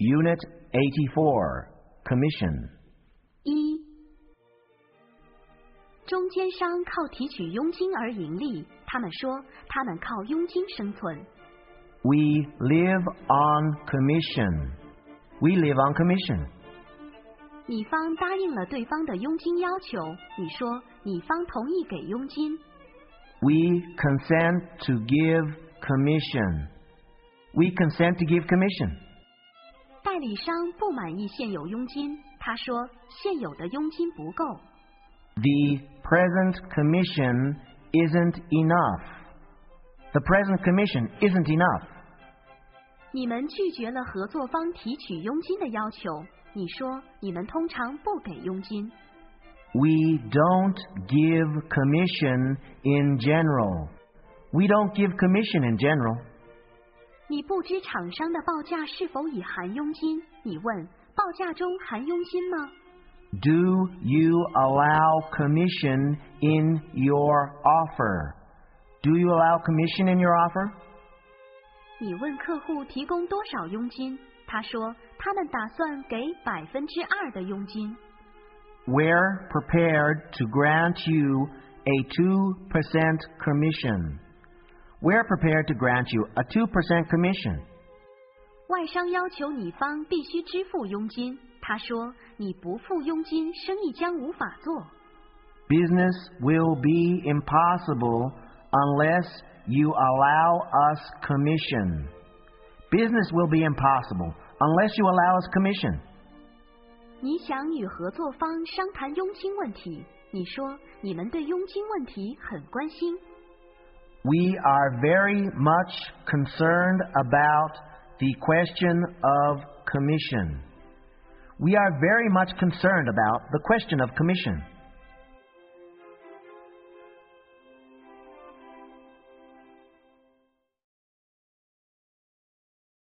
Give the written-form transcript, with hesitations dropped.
Unit 84, Commission. 1. 中间商靠提取佣金而盈利，他们说他们靠佣金生存。 We live on commission. We live on commission. 乙方答应了对方的佣金要求，你说乙方同意给佣金。 We consent to give commission. We consent to give commission. 代理商不满意现有佣金，他说现有的佣金不够。 The present commission isn't enough. The present commission isn't enough. 你们拒绝了合作方提取佣金的要求，你说你们通常不给佣金。 We don't give commission in general. We don't give commission in general. 你不知厂商的报价是否已含佣金，你问报价中含佣金吗？ Do you allow commission in your offer? Do you allow commission in your offer? 你问客户提供多少佣金，他说他们打算给2%的佣金。 We're prepared to grant you a 2% commission. We're prepared to grant you a 2% commission. 外商要求乙方必须支付佣金，他说你不付佣金，生意将无法做。 Business will be impossible unless you allow us commission. Business will be impossible unless you allow us commission. 你想与合作方商谈佣金问题，你说你们对佣金问题很关心。 We are very much concerned about the question of commission. We are very much concerned about the question of commission.